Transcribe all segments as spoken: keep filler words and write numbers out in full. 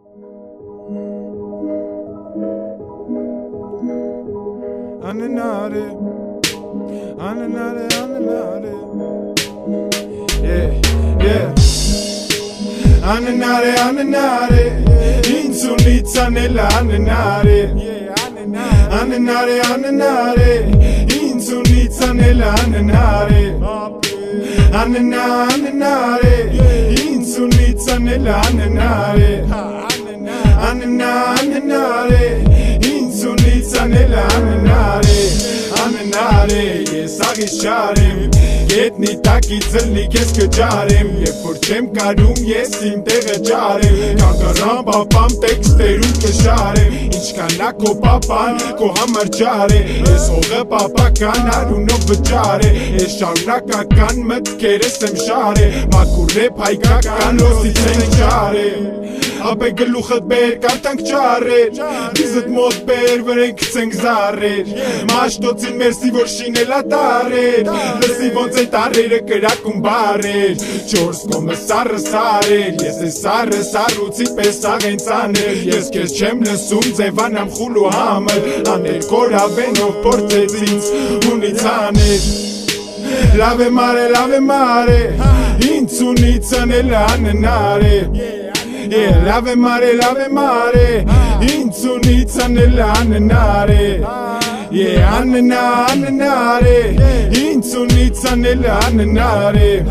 Ananare, ananare, ananare. Yeah, yeah. Ananare, ananare. Insulita nella ananare. Ananare, ananare. Insulita nella ananare. Anana, ananare. Insulita nella ananare. Anana, ananare. Insulita nella ananare. Ananare, sag ich Scharim. Geht nicht takizeli keske jarim. Je furchem karum yesim tere jarim. Kankaram papam teksterum kesharim. Ich kanako papan ko hamar jare. Es hoge papa kanaru no vjare. Es shaunaka kan met keresem share. Makure paiga kan lositsem share. Abe geluchat ber kartank chare. Dizet mod ber verenk tseng zare. Mashtot in mersi vorshine latare. Lesi von Tarere kerakum bare. Chors come sarre sare. Yes es sarre saru zipe sagen zane. Yes kes chemle sum ze van am khulu hamel. An el kora veno porte zins unizane. Lave mare, lave mare. Inzunitza nell'anenare. Yeah, lave mare, lave mare. Inzunitza nell'anenare. Yeah, anena, anenare. Inzunitza nell'anenare.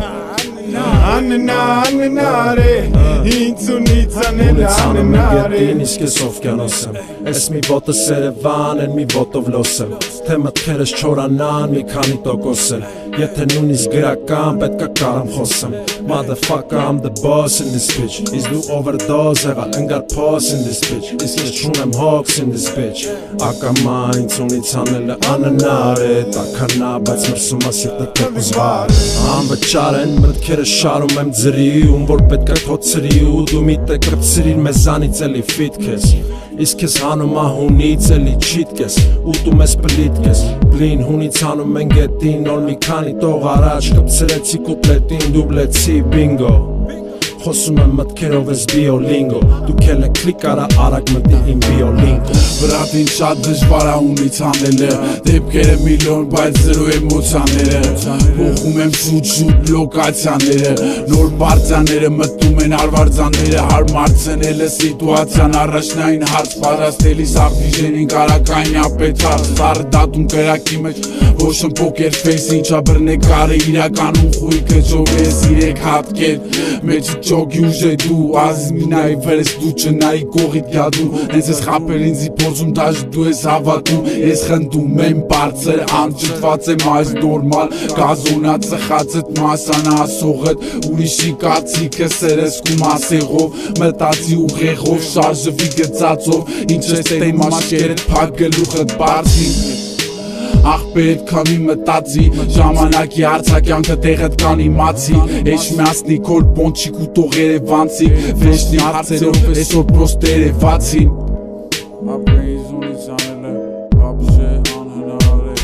Anena, anenare. Inzunitza nell'anenare. Nič kesov kjanosem. Es mi vota serevanen, mi vota vlosem. Temat keres çoranan, mi kani tokosem. Եթե նույնիսկ գրական պետք է կարամ խոսեմ. Motherfucker, I'm the boss in this bitch. Is do overdose, եղալ ընկար pause in this bitch. Իսկ ես չունեմ hawks in this bitch. Ակամա ինձ ունից անելը աննար է. Տաքանա, բայց մրսում ա սիրտը տեպուզ վար է. Անվճար են մտքերը շարում եմ ձրի. Ում որ պետք է թոցրի ու դու մի տե կրծրիր մեզանից էլի ֆիտ քեզ. Իսկ ես հանում ա հունից էլի չիտ կես. Ուտում ես պլիտ կես. Բլին հունից հանում են գետին նոր մի քանի տող առաջ կպցրեցի կուպլետին դուբլեցի բինգո. Խոսում եմ մտքերով ես բիոլինգո. Դու կել է կլիկ արա արագ մտի իմ բիոլինգո. Վրատին շատ դժվար ա ունից անելը. Դեպքերը միլիոն բայց զրո էմոցիաները. Փոխում եմ շուտ-շուտ լոկացիաները. Նոր բարձյաները մտնում են արվարձանները. Հարմարցնել է սիտուացիան առաջնային հարց. Պարաստելիս աղվիժենին կարակային ապետար. Սարը դատում կրակի մեջ ոչ եմ պոկեր ֆեյս. Ինչա բրնեկարը իրականում խույկը ջով ես իրեք հատկեր. Մեջի Jog uže du, azi mi nai veres du që nai kohit jadu. Nëse s'haper inzi porzum tash du es havatu. Es xëndu me m'parcer am që t'face ma es normal. Gazonat se xacet masana asogët. Urishi kaci këseres ku masegov. Metaci u ghegov, sharjë vigecacov. Inqes tej mashkeret pak gëluxët barsi. Ախ պետք անի մտածի ժամանակի հարցակյանքը տեղդ կան իմացի Էջ միասնի կոր պոնչիկ ու տող երևանցի Վեշնի հարցերով էսոր պրոստ երևացին Ապրեիզ ունից անելը ապժե անհնար է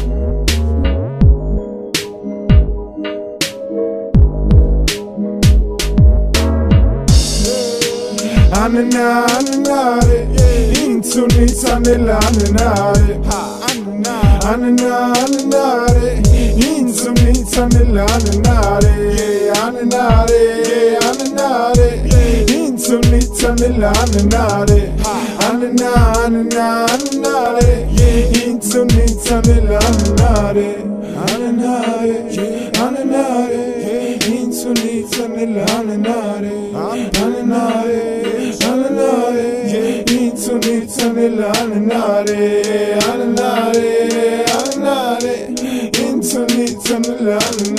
Աննա, աննար է Ինձ ունից անելը աննար է Anana, ananare, inzunitza nell'ananare, ananare, ananare, inzunitza nell'ananare, anana, anana, ananare, inzunitza nell'ananare, ananare, ananare, inzunitza nell'ananare, ananare, ananare, inzunitza nell'ananare, ananare. Inzunitza nell'ananare